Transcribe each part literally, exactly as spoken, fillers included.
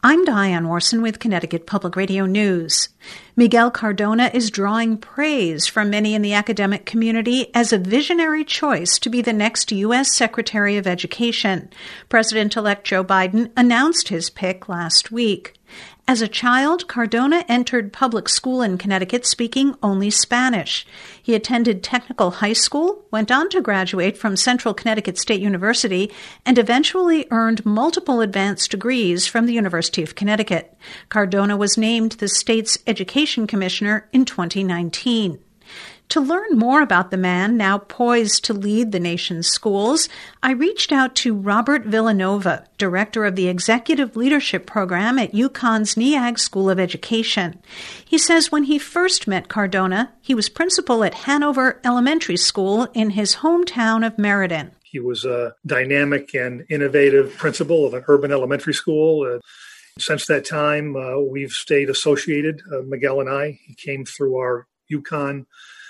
I'm Diane Orson with Connecticut Public Radio News. Miguel Cardona is drawing praise from many in the academic community as a visionary choice to be the next U S Secretary of Education. President-elect Joe Biden announced his pick last week. As a child, Cardona entered public school in Connecticut speaking only Spanish. He attended technical high school, went on to graduate from Central Connecticut State University, and eventually earned multiple advanced degrees from the University of Connecticut. Cardona was named the state's education commissioner in twenty nineteen. To learn more about the man now poised to lead the nation's schools, I reached out to Robert Villanova, director of the Executive Leadership Program at UConn's NEAG School of Education. He says when he first met Cardona, he was principal at Hanover Elementary School in his hometown of Meriden. He was a dynamic and innovative principal of an urban elementary school. Uh, since that time, uh, we've stayed associated, uh, Miguel and I. He came through our UConn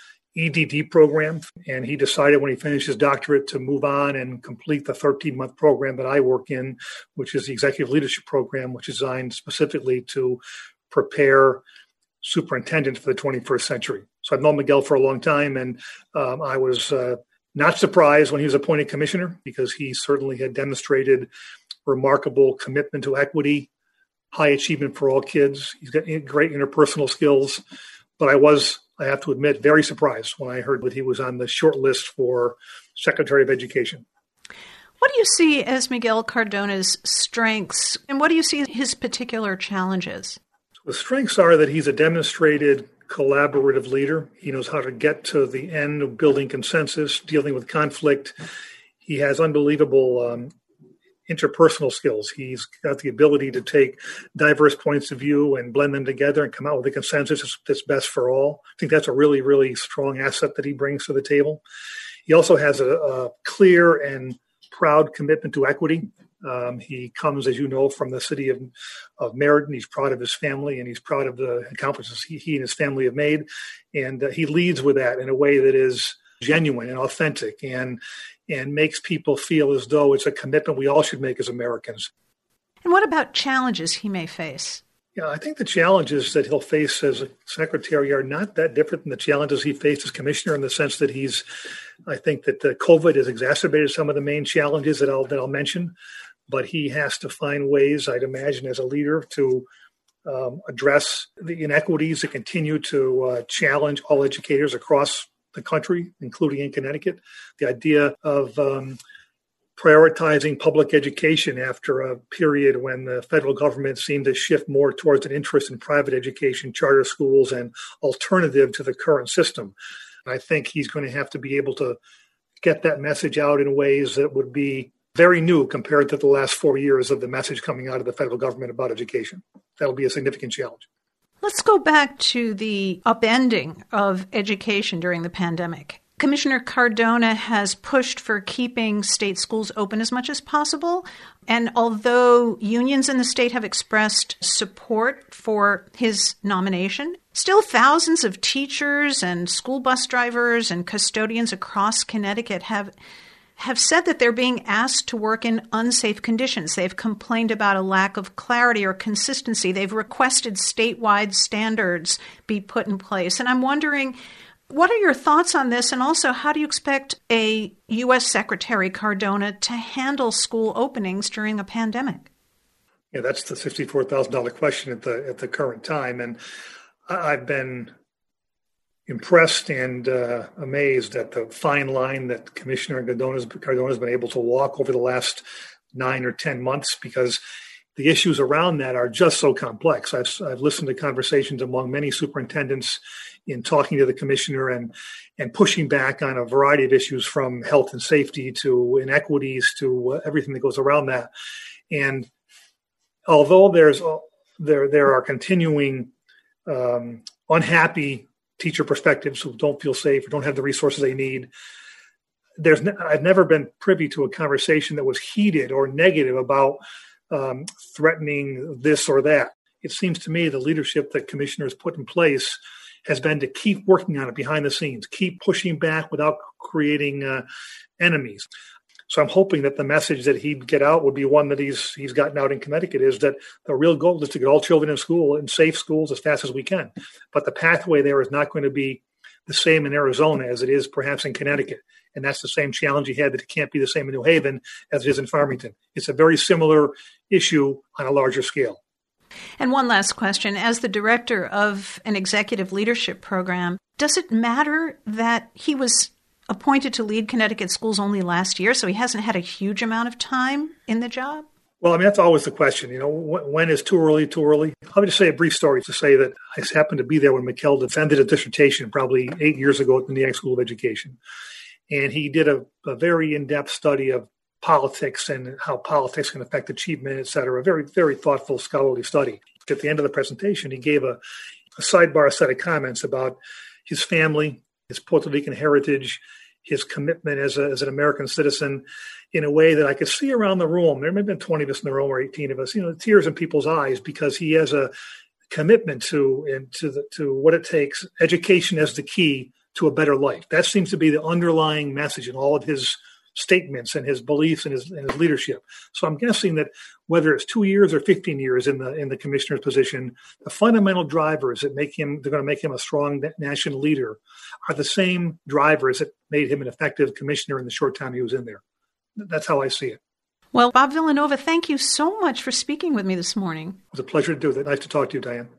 E D D program, and he decided when he finished his doctorate to move on and complete the thirteen-month program that I work in, which is the Executive Leadership Program, which is designed specifically to prepare superintendents for the twenty-first century. So I've known Miguel for a long time, and um, I was uh, not surprised when he was appointed commissioner because he certainly had demonstrated remarkable commitment to equity, high achievement for all kids. He's got great interpersonal skills, but I was I have to admit, very surprised when I heard that he was on the short list for Secretary of Education. What do you see as Miguel Cardona's strengths, and what do you see as his particular challenges? The strengths are that he's a demonstrated collaborative leader. He knows how to get to the end of building consensus, dealing with conflict. He has unbelievable um, interpersonal skills. He's got the ability to take diverse points of view and blend them together and come out with a consensus that's best for all. I think that's a really, really strong asset that he brings to the table. He also has a, a clear and proud commitment to equity. Um, he comes, as you know, from the city of, of Meriden. He's proud of his family, and he's proud of the accomplishments he, he and his family have made. And uh, he leads with that in a way that is genuine and authentic and and makes people feel as though it's a commitment we all should make as Americans. And what about challenges he may face? Yeah, I think the challenges that he'll face as a secretary are not that different than the challenges he faced as commissioner, in the sense that he's, I think that the COVID has exacerbated some of the main challenges that I'll, that I'll mention, but he has to find ways, I'd imagine, as a leader to um, address the inequities that continue to uh, challenge all educators across the country, including in Connecticut. The idea of um, prioritizing public education after a period when the federal government seemed to shift more towards an interest in private education, charter schools, and alternative to the current system. And I think he's going to have to be able to get that message out in ways that would be very new compared to the last four years of the message coming out of the federal government about education. That'll be a significant challenge. Let's go back to the upending of education during the pandemic. Commissioner Cardona has pushed for keeping state schools open as much as possible. And although unions in the state have expressed support for his nomination, still thousands of teachers and school bus drivers and custodians across Connecticut have have said that they're being asked to work in unsafe conditions. They've complained about a lack of clarity or consistency. They've requested statewide standards be put in place. And I'm wondering, what are your thoughts on this? And also, how do you expect a U S Secretary Cardona to handle school openings during a pandemic? Yeah, that's the sixty-four thousand dollars question at the at the current time. And I've been impressed and uh, amazed at the fine line that Commissioner Cardona has been able to walk over the last nine or ten months, because the issues around that are just so complex. I've, I've listened to conversations among many superintendents in talking to the commissioner and, and pushing back on a variety of issues, from health and safety to inequities to uh, everything that goes around that. And although there's there there are continuing um, unhappy teacher perspectives who don't feel safe or don't have the resources they need, there's ne- I've never been privy to a conversation that was heated or negative about um, threatening this or that. It seems to me the leadership that commissioners put in place has been to keep working on it behind the scenes, keep pushing back without creating uh, enemies. So I'm hoping that the message that he'd get out would be one that he's he's gotten out in Connecticut, is that the real goal is to get all children in school, in safe schools, as fast as we can. But the pathway there is not going to be the same in Arizona as it is perhaps in Connecticut. And that's the same challenge he had, that it can't be the same in New Haven as it is in Farmington. It's a very similar issue on a larger scale. And one last question. As the director of an executive leadership program, does it matter that he was appointed to lead Connecticut schools only last year, so he hasn't had a huge amount of time in the job? Well, I mean, that's always the question. You know, when is too early, too early? Let me just say a brief story to say that I happened to be there when Mikkel defended a dissertation probably eight years ago at the Nyack School of Education. And he did a, a very in-depth study of politics and how politics can affect achievement, et cetera. A very, very thoughtful, scholarly study. At the end of the presentation, he gave a, a sidebar set of comments about his family, his Puerto Rican heritage, his commitment as, a, as an American citizen, in a way that I could see around the room. There may have been twenty of us in the room, or eighteen of us, you know, tears in people's eyes, because he has a commitment to and to the, to what it takes, education as the key to a better life. That seems to be the underlying message in all of his statements and his beliefs and his, and his leadership. So I'm guessing that whether it's two years or fifteen years in the in the commissioner's position, the fundamental drivers that make him, they're going to make him a strong national leader, are the same drivers that made him an effective commissioner in the short time he was in there. That's how I see it. Well, Bob Villanova, thank you so much for speaking with me this morning. It was a pleasure to do that. Nice to talk to you, Diane.